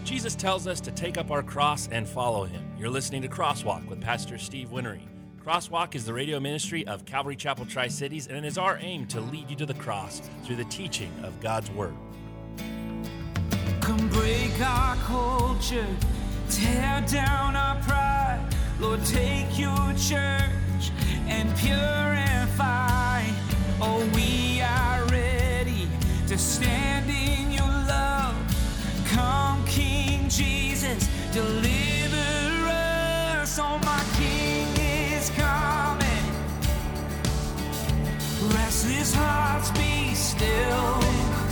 Jesus tells us to take up our cross and follow him. You're listening to Crosswalk with Pastor Steve Winnery. Crosswalk is the radio ministry of Calvary Chapel Tri-Cities, and it is our aim to lead you to the cross through the teaching of God's Word. Come break our culture, tear down our pride. Lord, take your church and purify. Oh, we are ready to stand in your love. Come, King Jesus, deliver us. Oh, my King is coming. Restless hearts be still.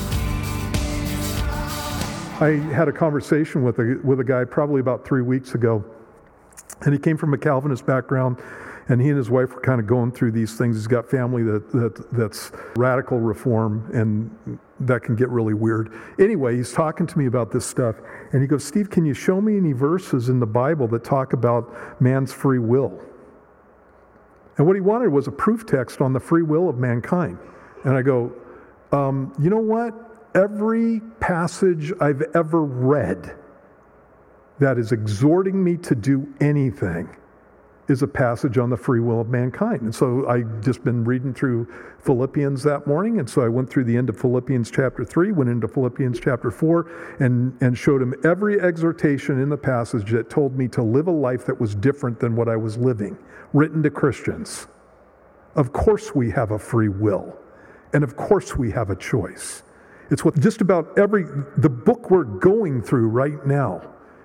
I had a conversation with a guy probably about 3 weeks ago, and he came from a Calvinist background, and he and his wife were kind of going through these things. He's got family that's radical reform, and that can get really weird. Anyway, he's talking to me about this stuff, and he goes, Steve, can you show me any verses in the Bible that talk about man's free will? And what he wanted was a proof text on the free will of mankind. And I go, you know what? Every passage I've ever read that is exhorting me to do anything is a passage on the free will of mankind. And so I just been reading through Philippians that morning, and so I went through the end of Philippians chapter 3, went into Philippians chapter 4, and showed him every exhortation in the passage that told me to live a life that was different than what I was living, written to Christians. Of course we have a free will, and of course we have a choice. It's what just about the book we're going through right now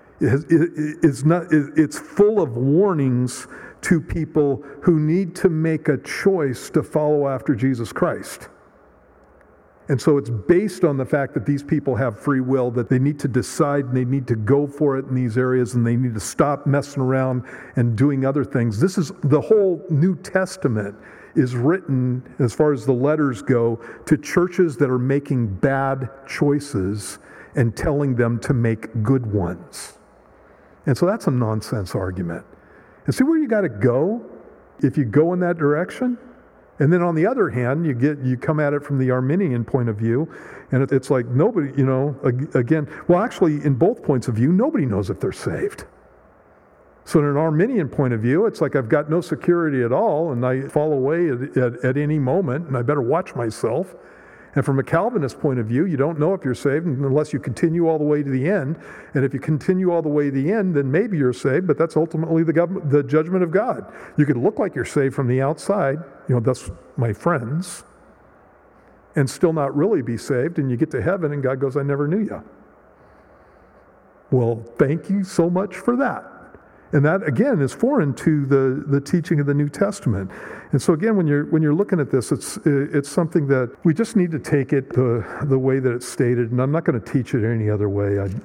it's full of warnings to people who need to make a choice to follow after Jesus Christ. And so it's based on the fact that these people have free will, that they need to decide and they need to go for it in these areas, and they need to stop messing around and doing other things. This is the whole New Testament is written, as far as the letters go, to churches that are making bad choices and telling them to make good ones. And so that's a nonsense argument. And see where you got to go if you go in that direction? And then on the other hand, you come at it from the Arminian point of view, and it's like nobody, actually in both points of view, nobody knows if they're saved. So in an Arminian point of view, it's like I've got no security at all, and I fall away at any moment, and I better watch myself. And from a Calvinist point of view, you don't know if you're saved unless you continue all the way to the end. And if you continue all the way to the end, then maybe you're saved, but that's ultimately the judgment of God. You could look like you're saved from the outside, that's my friends, and still not really be saved, and you get to heaven and God goes, I never knew you. Well, thank you so much for that. And that, again, is foreign to the teaching of the New Testament. And so, again, when you're looking at this, it's something that we just need to take it the way that it's stated. And I'm not going to teach it any other way. I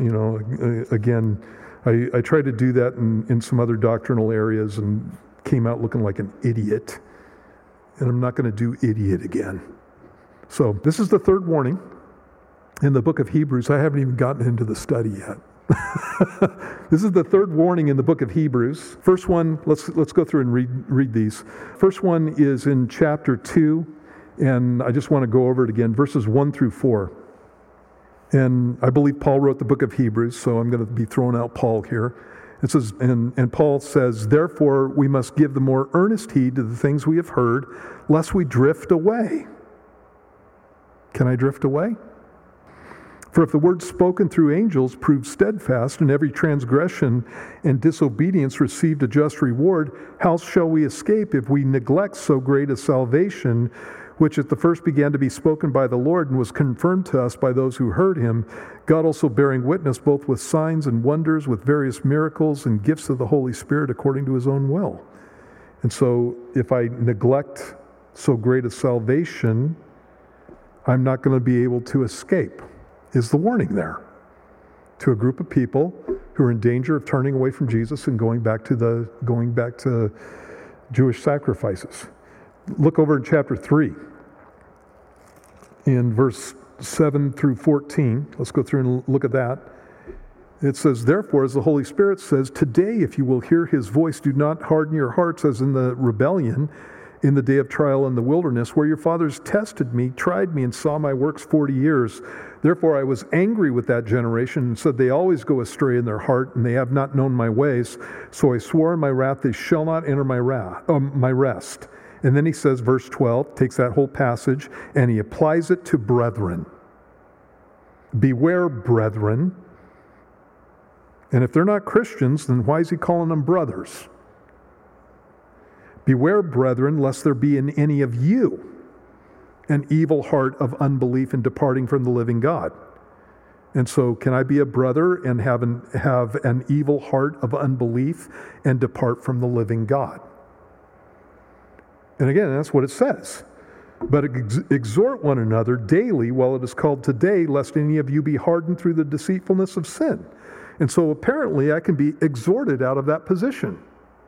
tried to do that in some other doctrinal areas and came out looking like an idiot. And I'm not going to do idiot again. So this is the third warning in the book of Hebrews. I haven't even gotten into the study yet. This is the third warning in the book of Hebrews. First one, let's go through and read these. First one is in chapter 2, and I just want to go over it again, verses 1 through 4. And I believe Paul wrote the book of Hebrews, so I'm going to be throwing out Paul here. It says, and Paul says, therefore we must give the more earnest heed to the things we have heard, lest we drift away. Can I drift away? For if the word spoken through angels proved steadfast, and every transgression and disobedience received a just reward, how shall we escape if we neglect so great a salvation, which at the first began to be spoken by the Lord and was confirmed to us by those who heard him, God also bearing witness both with signs and wonders, with various miracles and gifts of the Holy Spirit according to his own will. And so if I neglect so great a salvation, I'm not going to be able to escape. Is the warning there to a group of people who are in danger of turning away from Jesus and going back to Jewish sacrifices. Look over in chapter 3 in verse 7 through 14. Let's go through and look at that. It says, therefore, as the Holy Spirit says, today if you will hear his voice, do not harden your hearts as in the rebellion in the day of trial in the wilderness, where your fathers tested me, tried me, and saw my works 40 years. Therefore I was angry with that generation and said, they always go astray in their heart, and they have not known my ways. So I swore in my wrath, they shall not enter my rest. And then he says, verse 12, takes that whole passage, and he applies it to brethren. Beware, brethren. And if they're not Christians, then why is he calling them brothers? Beware, brethren, lest there be in any of you an evil heart of unbelief and departing from the living God. And so can I be a brother and have an evil heart of unbelief and depart from the living God? And again, that's what it says. But exhort one another daily while it is called today, lest any of you be hardened through the deceitfulness of sin. And so apparently I can be exhorted out of that position.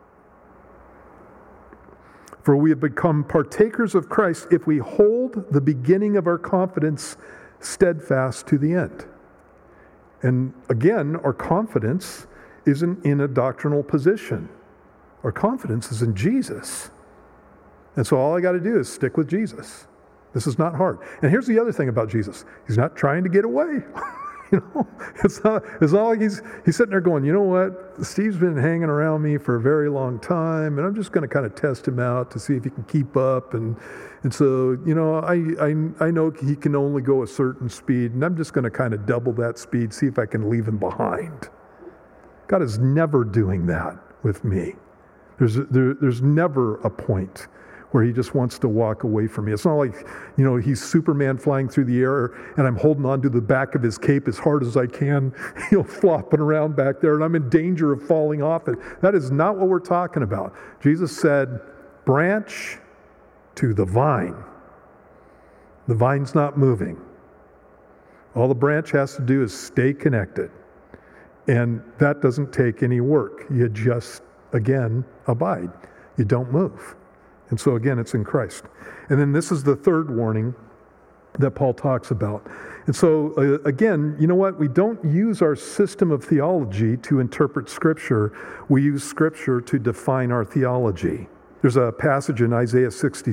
For we have become partakers of Christ if we hold the beginning of our confidence steadfast to the end. And again, our confidence isn't in a doctrinal position. Our confidence is in Jesus. And so all I got to do is stick with Jesus. This is not hard. And here's the other thing about Jesus. He's not trying to get away. It's not like he's sitting there going, you know what? Steve's been hanging around me for a very long time, and I'm just going to kind of test him out to see if he can keep up. And so, I know he can only go a certain speed, and I'm just going to kind of double that speed, see if I can leave him behind. God is never doing that with me. There's never a point where he just wants to walk away from me. It's not like, he's Superman flying through the air and I'm holding on to the back of his cape as hard as I can, flopping around back there, and I'm in danger of falling off it. That is not what we're talking about. Jesus said, branch to the vine. The vine's not moving. All the branch has to do is stay connected. And that doesn't take any work. You just, again, abide. You don't move. And so again, it's in Christ. And then this is the third warning that Paul talks about. And so again, you know what? We don't use our system of theology to interpret Scripture. We use Scripture to define our theology. There's a passage in Isaiah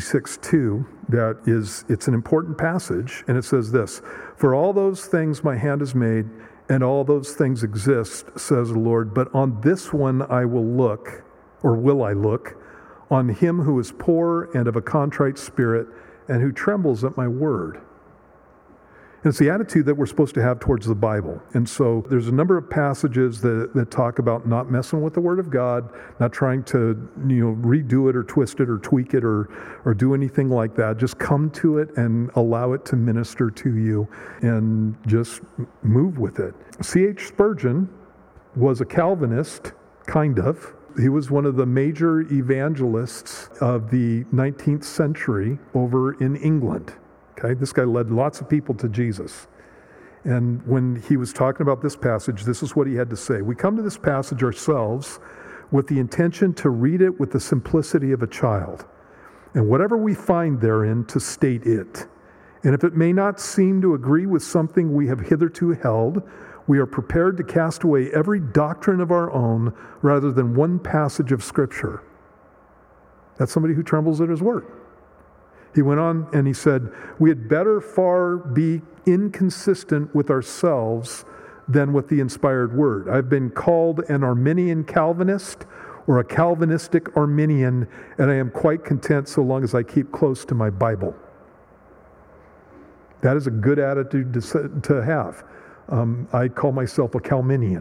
66:2 it's an important passage, and it says this: "For all those things my hand has made, and all those things exist, says the Lord, but on this one I will look, or will I look, on him who is poor and of a contrite spirit, and who trembles at my word." And it's the attitude that we're supposed to have towards the Bible. And so there's a number of passages that talk about not messing with the Word of God, not trying to redo it or twist it or tweak it or do anything like that. Just come to it and allow it to minister to you and just move with it. C.H. Spurgeon was a Calvinist, kind of. He was one of the major evangelists of the 19th century over in England. Okay, this guy led lots of people to Jesus. And when he was talking about this passage, this is what he had to say. We come to this passage ourselves with the intention to read it with the simplicity of a child, and whatever we find therein, to state it. And if it may not seem to agree with something we have hitherto held, we are prepared to cast away every doctrine of our own rather than one passage of Scripture. That's somebody who trembles at his word. He went on and he said, we had better far be inconsistent with ourselves than with the inspired word. I've been called an Arminian Calvinist or a Calvinistic Arminian, and I am quite content so long as I keep close to my Bible. That is a good attitude to have. I call myself a Calminian.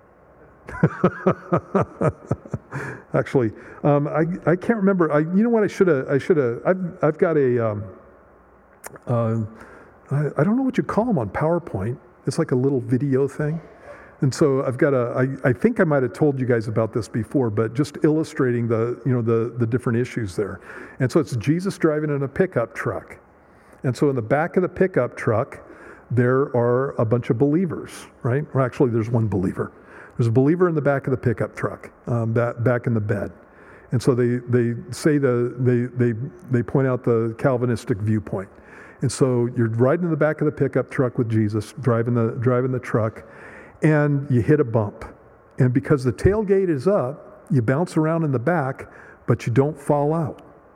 Actually, I can't remember. You know what? I should have. I've got a. I don't know what you call them on PowerPoint. It's like a little video thing, and so I've got I think I might have told you guys about this before, but just illustrating the different issues there. And so it's Jesus driving in a pickup truck, and so in the back of the pickup truck, there are a bunch of believers, right? Or actually, there's one believer. There's a believer in the back of the pickup truck, back in the bed. And so they say they point out the Calvinistic viewpoint. And so you're riding in the back of the pickup truck with Jesus, driving the truck, and you hit a bump. And because the tailgate is up, you bounce around in the back, but you don't fall out.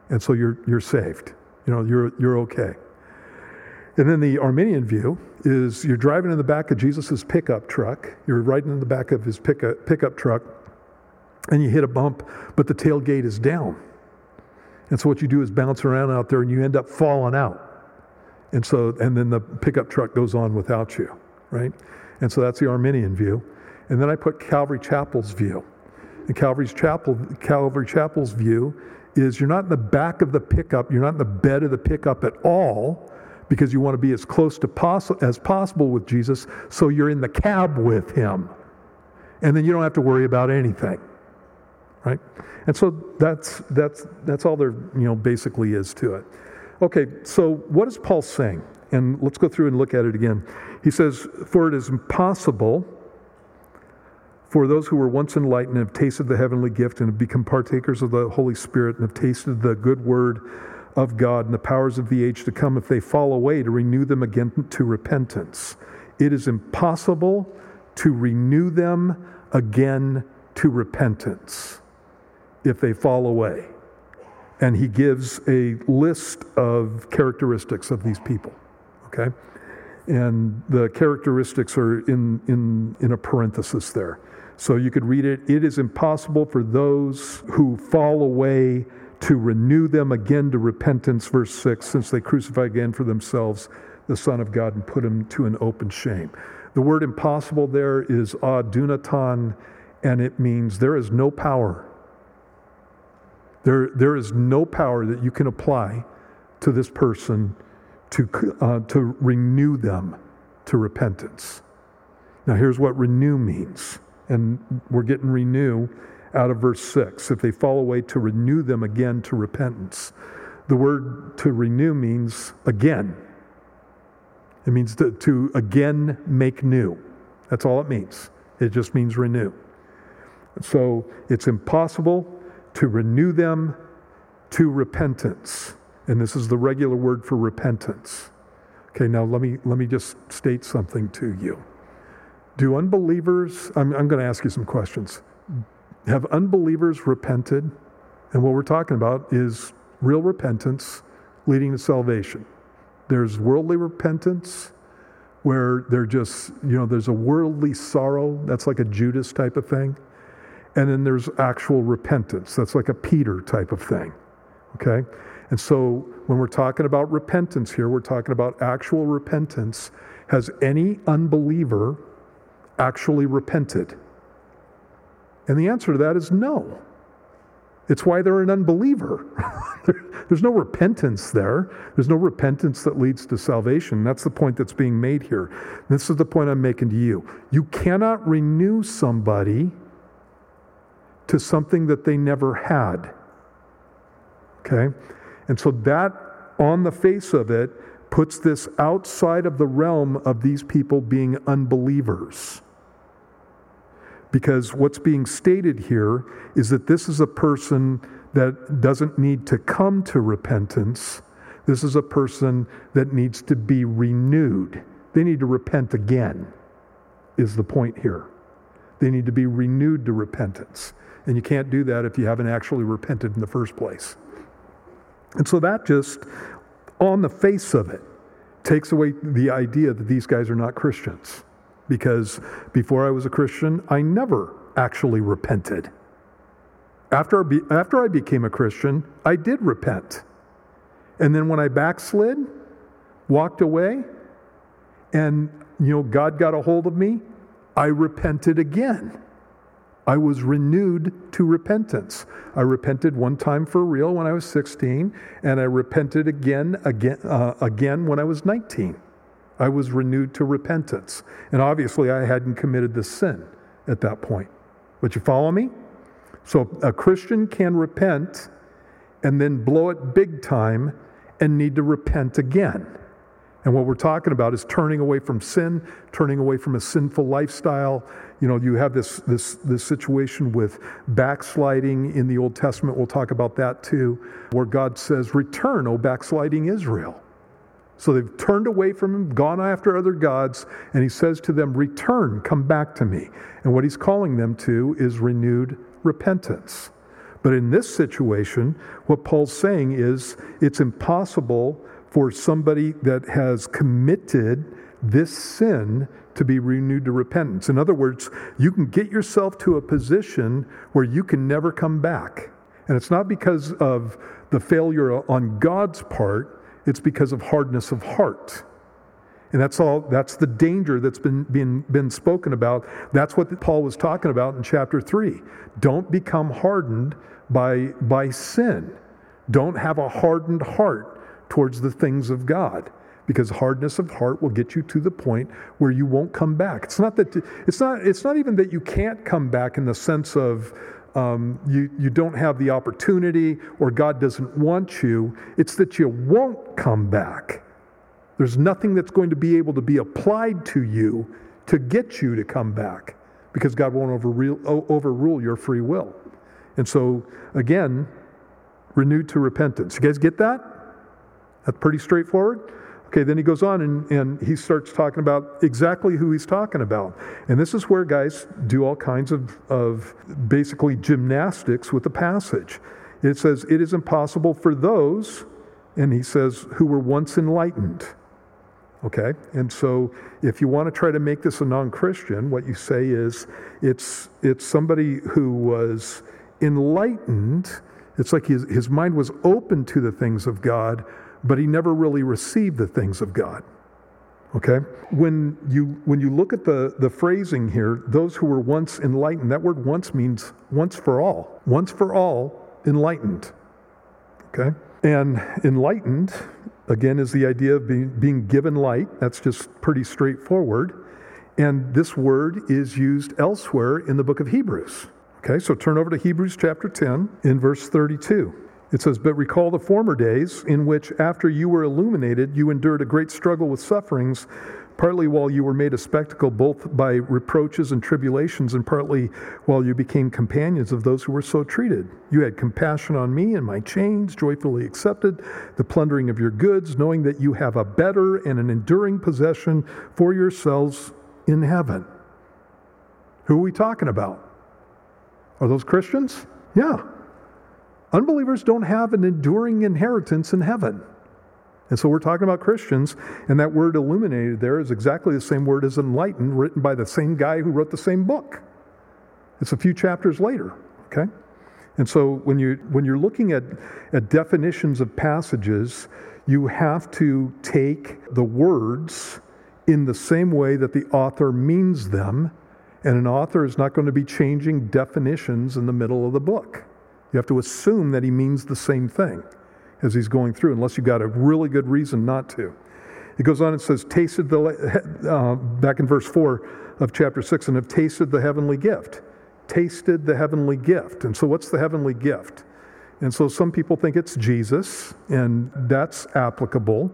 And so you're saved. You're okay. And then the Arminian view is you're driving in the back of Jesus' pickup truck. You're riding in the back of his pickup truck, and you hit a bump, but the tailgate is down. And so what you do is bounce around out there, and you end up falling out. And then the pickup truck goes on without you, right? And so that's the Arminian view. And then I put Calvary Chapel's view. And Calvary Chapel's view is you're not in the back of the pickup, you're not in the bed of the pickup at all, because you want to be as close to as possible with Jesus, so you're in the cab with him. And then you don't have to worry about anything, right? And so that's all there basically is to it. Okay, so what is Paul saying? And let's go through and look at it again. He says, "For it is impossible for those who were once enlightened and have tasted the heavenly gift and have become partakers of the Holy Spirit and have tasted the good word of God and the powers of the age to come, if they fall away, to renew them again to repentance. It is impossible to renew them again to repentance if they fall away." And he gives a list of characteristics of these people, okay? And the characteristics are in a parenthesis there. So you could read it. It is impossible for those who fall away to renew them again to repentance, verse 6, since they crucify again for themselves the Son of God and put him to an open shame. The word impossible there is adunaton, and it means there is no power. There is no power that you can apply to this person to renew them to repentance. Now here's what renew means. And we're getting renew out of verse 6. If they fall away, to renew them again to repentance. The word to renew means again. It means to again make new. That's all it means. It just means renew. So it's impossible to renew them to repentance. And this is the regular word for repentance. Okay, now let me just state something to you. Do unbelievers, I'm going to ask you some questions. Have unbelievers repented? And what we're talking about is real repentance leading to salvation. There's worldly repentance where they're just, there's a worldly sorrow. That's like a Judas type of thing. And then there's actual repentance. That's like a Peter type of thing. Okay? And so when we're talking about repentance here, we're talking about actual repentance. Has any unbeliever actually repented? And the answer to that is no. It's why they're an unbeliever. There's no repentance there. There's no repentance that leads to salvation. That's the point that's being made here. This is the point I'm making to you. You cannot renew somebody to something that they never had. Okay? And so that, on the face of it, puts this outside of the realm of these people being unbelievers. Because what's being stated here is that this is a person that doesn't need to come to repentance. This is a person that needs to be renewed. They need to repent again, is the point here. They need to be renewed to repentance. And you can't do that if you haven't actually repented in the first place. And so that just, on the face of it, takes away the idea that these guys are not Christians. Because before I was a Christian, I never actually repented. After I became a Christian, I did repent. And then when I backslid, walked away, and God got a hold of me, I repented again. I was renewed to repentance. I repented one time for real when I was 16, and I repented again when I was 19. I was renewed to repentance. And obviously I hadn't committed the sin at that point. But you follow me? So a Christian can repent and then blow it big time and need to repent again. And what we're talking about is turning away from sin, turning away from a sinful lifestyle. You have this situation with backsliding in the Old Testament. We'll talk about that too, where God says, "Return, O backsliding Israel." So they've turned away from him, gone after other gods, and he says to them, "Return, come back to me." And what he's calling them to is renewed repentance. But in this situation, what Paul's saying is it's impossible for somebody that has committed this sin to be renewed to repentance. In other words, you can get yourself to a position where you can never come back. And it's not because of the failure on God's part, it's because of hardness of heart. And that's the danger that's been spoken about. That's what Paul was talking about in chapter 3. Don't become hardened by sin. Don't have a hardened heart towards the things of God, because hardness of heart will get you to the point where you won't come back. It's not even that you can't come back in the sense of you don't have the opportunity or God doesn't want you. It's that you won't come back. There's nothing that's going to be able to be applied to you to get you to come back, because God won't overrule your free will. And so, again, renewed to repentance. You guys get that? That's pretty straightforward. Okay, then he goes on and he starts talking about exactly who he's talking about. And this is where guys do all kinds of basically gymnastics with the passage. It says, it is impossible for those, and he says, who were once enlightened. Okay, and so if you want to try to make this a non-Christian, what you say is it's somebody who was enlightened. It's like his mind was open to the things of God, but he never really received the things of God. Okay? When you look at the phrasing here, those who were once enlightened, that word once means once for all. Once for all, enlightened. Okay? And enlightened, again, is the idea of being given light. That's just pretty straightforward. And this word is used elsewhere in the book of Hebrews. Okay, so turn over to Hebrews chapter 10 in verse 32. It says, but recall the former days in which after you were illuminated, you endured a great struggle with sufferings, partly while you were made a spectacle both by reproaches and tribulations, and partly while you became companions of those who were so treated. You had compassion on me and my chains, joyfully accepted the plundering of your goods, knowing that you have a better and an enduring possession for yourselves in heaven. Who are we talking about? Are those Christians? Yeah. Unbelievers don't have an enduring inheritance in heaven. And so we're talking about Christians, and that word illuminated there is exactly the same word as enlightened, written by the same guy who wrote the same book. It's a few chapters later, okay? And so when you're looking at definitions of passages, you have to take the words in the same way that the author means them, and an author is not going to be changing definitions in the middle of the book. You have to assume that he means the same thing as he's going through, unless you've got a really good reason not to. It goes on and says, tasted back in verse 4 of chapter 6, and have tasted the heavenly gift. Tasted the heavenly gift. And so what's the heavenly gift? And so some people think it's Jesus, and that's applicable.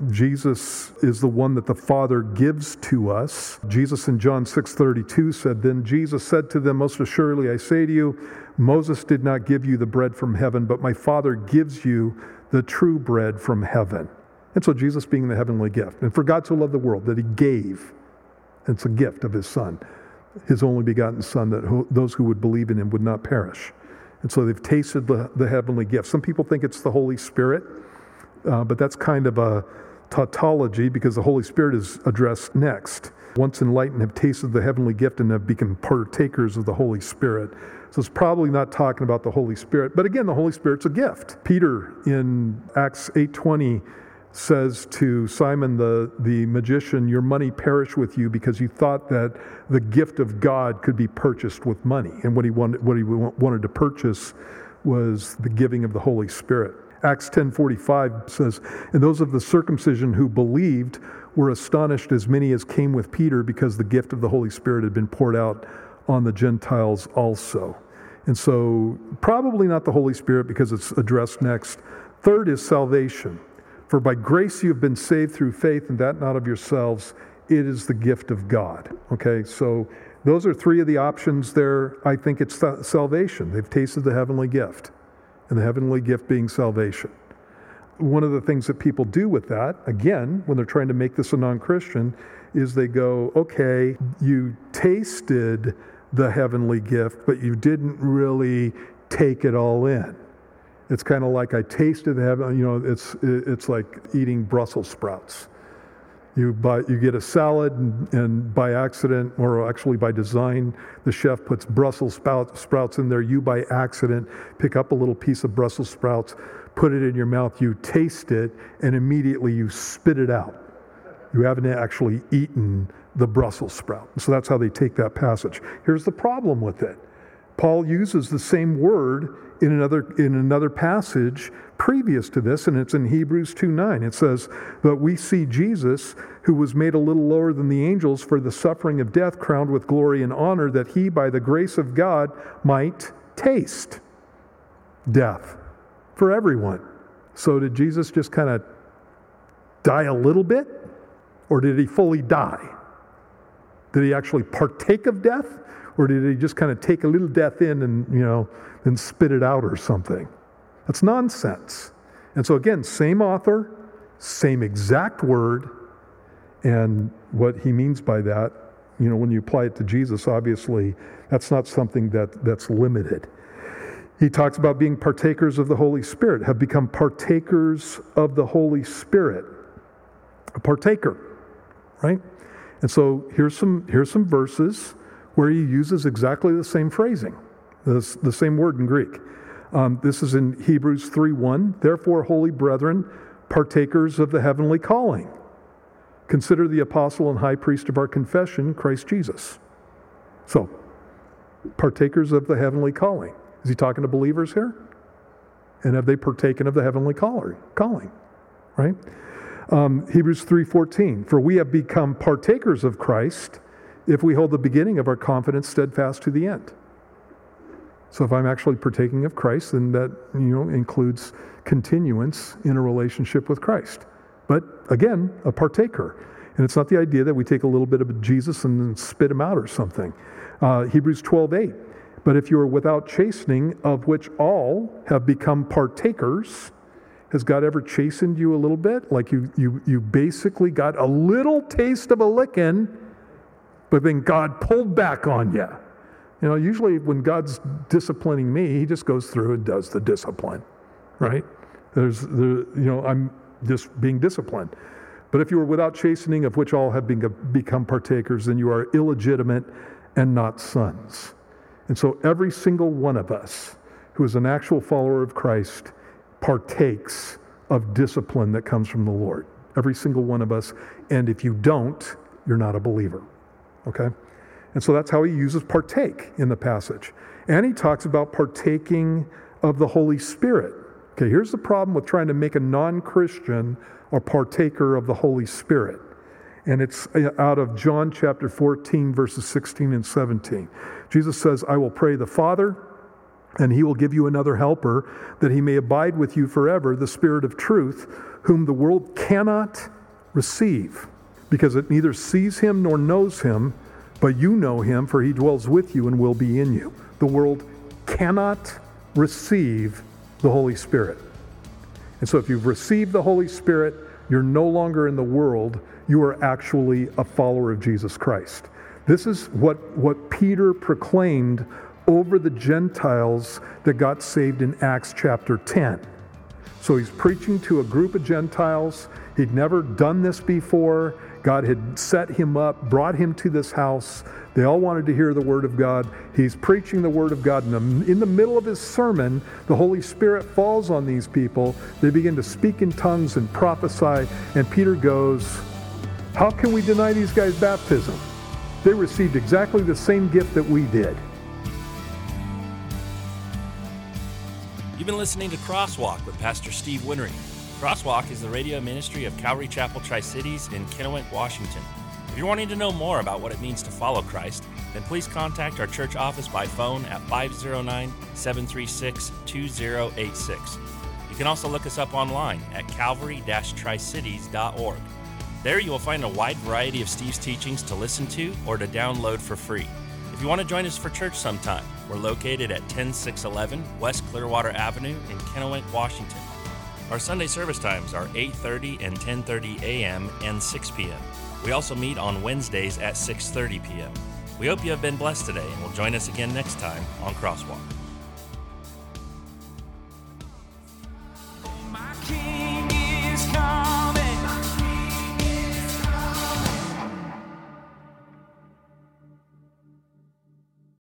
Jesus is the one that the Father gives to us. Jesus in John 6:32 said, then Jesus said to them, most assuredly I say to you, Moses did not give you the bread from heaven, but my Father gives you the true bread from heaven. And so Jesus being the heavenly gift. And for God so loved the world that he gave, it's a gift of his Son, his only begotten Son, that those who would believe in him would not perish. And so they've tasted the heavenly gift. Some people think it's the Holy Spirit, but that's kind of a tautology, because the Holy Spirit is addressed next. Once enlightened, have tasted the heavenly gift and have become partakers of the Holy Spirit. So it's probably not talking about the Holy Spirit. But again, the Holy Spirit's a gift. Peter in Acts 8:20 says to Simon the magician, your money perished with you because you thought that the gift of God could be purchased with money. And what he wanted to purchase was the giving of the Holy Spirit. Acts 10:45 says, and those of the circumcision who believed were astonished, as many as came with Peter, because the gift of the Holy Spirit had been poured out on the Gentiles also. And so probably not the Holy Spirit, because it's addressed next. Third is salvation. For by grace you have been saved through faith, and that not of yourselves. It is the gift of God. Okay, so those are three of the options there. I think it's salvation. They've tasted the heavenly gift, and the heavenly gift being salvation. One of the things that people do with that, again, when they're trying to make this a non-Christian, is they go, okay, you tasted the heavenly gift, but you didn't really take it all in. It's kind of like I tasted heaven. It's like eating Brussels sprouts. You get a salad, and by accident, or actually by design, the chef puts Brussels sprouts in there. You, by accident, pick up a little piece of Brussels sprouts, put it in your mouth, you taste it, and immediately you spit it out. You haven't actually eaten the Brussels sprout. So that's how they take that passage. Here's the problem with it. Paul uses the same word in another passage previous to this, and it's in Hebrews 2:9. It says, "But we see Jesus, who was made a little lower than the angels for the suffering of death, crowned with glory and honor, that he, by the grace of God, might taste death for everyone." So did Jesus just kind of die a little bit, or did he fully die? Did he actually partake of death? Or did he just kind of take a little death in and spit it out or something? That's nonsense. And so again, same author, same exact word, and what he means by that, when you apply it to Jesus, obviously, that's not something that's limited. He talks about being partakers of the Holy Spirit, have become partakers of the Holy Spirit. A partaker, right? And so here's some verses where he uses exactly the same phrasing, the same word in Greek. This is in Hebrews 3:1. "Therefore, holy brethren, partakers of the heavenly calling, consider the apostle and high priest of our confession, Christ Jesus." So, partakers of the heavenly calling. Is he talking to believers here? And have they partaken of the heavenly calling? Right? Hebrews 3:14. "For we have become partakers of Christ, if we hold the beginning of our confidence steadfast to the end." So if I'm actually partaking of Christ, then that includes continuance in a relationship with Christ. But again, a partaker. And it's not the idea that we take a little bit of Jesus and then spit him out or something. Hebrews 12:8. "But if you are without chastening, of which all have become partakers," has God ever chastened you a little bit? Like you basically got a little taste of a licking, but then God pulled back on you. Usually when God's disciplining me, he just goes through and does the discipline, right? I'm just being disciplined. "But if you are without chastening, of which all have become partakers, then you are illegitimate and not sons." And so every single one of us who is an actual follower of Christ partakes of discipline that comes from the Lord. Every single one of us. And if you don't, you're not a believer. Okay? And so that's how he uses partake in the passage. And he talks about partaking of the Holy Spirit. Okay, here's the problem with trying to make a non-Christian a partaker of the Holy Spirit. And it's out of John chapter 14, verses 16 and 17. Jesus says, "I will pray the Father, and he will give you another helper, that he may abide with you forever, the Spirit of truth, whom the world cannot receive, because it neither sees him nor knows him, but you know him, for he dwells with you and will be in you." The world cannot receive the Holy Spirit. And so if you've received the Holy Spirit, you're no longer in the world. You are actually a follower of Jesus Christ. This is what Peter proclaimed over the Gentiles that got saved in Acts chapter 10. So he's preaching to a group of Gentiles. He'd never done this before. God had set him up, brought him to this house. They all wanted to hear the Word of God. He's preaching the Word of God. In the middle of his sermon, the Holy Spirit falls on these people. They begin to speak in tongues and prophesy. And Peter goes, "How can we deny these guys baptism? They received exactly the same gift that we did." You've been listening to Crosswalk with Pastor Steve Winnery. Crosswalk is the radio ministry of Calvary Chapel Tri-Cities in Kennewick, Washington. If you're wanting to know more about what it means to follow Christ, then please contact our church office by phone at 509-736-2086. You can also look us up online at calvary-tricities.org. There you will find a wide variety of Steve's teachings to listen to or to download for free. If you want to join us for church sometime, we're located at 10611 West Clearwater Avenue in Kennewick, Washington. Our Sunday service times are 8:30 and 10:30 a.m. and 6 p.m. We also meet on Wednesdays at 6:30 p.m. We hope you have been blessed today and will join us again next time on Crosswalk.